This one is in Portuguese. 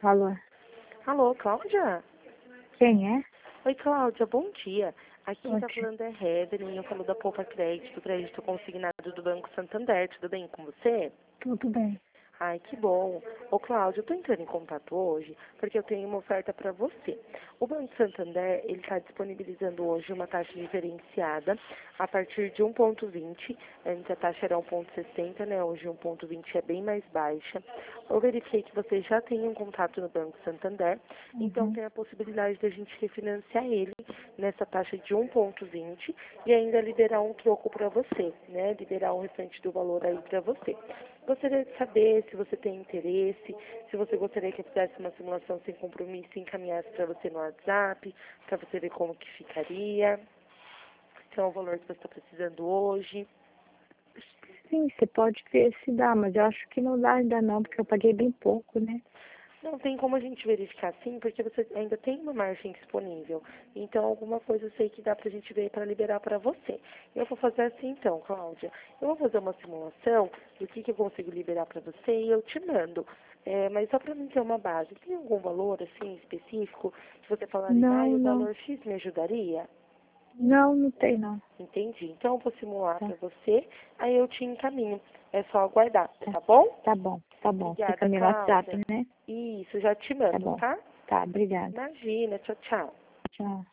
Alô, Alô, Cláudia? quem é? Oi, Cláudia, bom dia. Aqui Bom tá dia. falando é Heather, eu falo da Poupa Crédito consignado do Banco Santander. Tudo bem com você? Tudo bem. Ai, que bom. Ô, Cláudia, eu tô entrando em contato hoje porque eu tenho uma oferta para você. O Banco Santander, ele está disponibilizando hoje uma taxa diferenciada a partir de 1,20. Antes a taxa era 1,60, né? Hoje 1,20 é bem mais baixa. Eu verifiquei que você já tem um contato no Banco Santander, então Uhum. tem a possibilidade da gente refinanciar ele nessa taxa de 1,20 e ainda liberar um troco para você, né? Liberar o restante do valor aí para você. Gostaria de saber se você tem interesse, se você gostaria que eu fizesse uma simulação sem compromisso e encaminhasse para você no WhatsApp, para você ver como que ficaria, se é o valor que você está precisando hoje. Sim, você pode ver se dá, mas eu acho que não dá ainda não, porque eu paguei bem pouco, né? Não tem como a gente verificar sim, porque você ainda tem uma margem disponível. Então, alguma coisa eu sei que dá pra gente ver para liberar para você. Eu vou fazer assim então, Cláudia. Eu vou fazer uma simulação do que eu consigo liberar para você e eu te mando. Mas só para mim ter uma base, tem algum valor assim específico que você falaria, Não, o não. valor X me ajudaria? Não, não tem não. Entendi. Então, eu vou simular Tá, para você, aí eu te encaminho. É só aguardar, tá bom? tá bom, tá bom. Fica Obrigada, no WhatsApp, Cláudia. né? Isso, já te Tá mando, bom. tá? Tá, obrigada. Imagina, tchau, tchau. Tchau.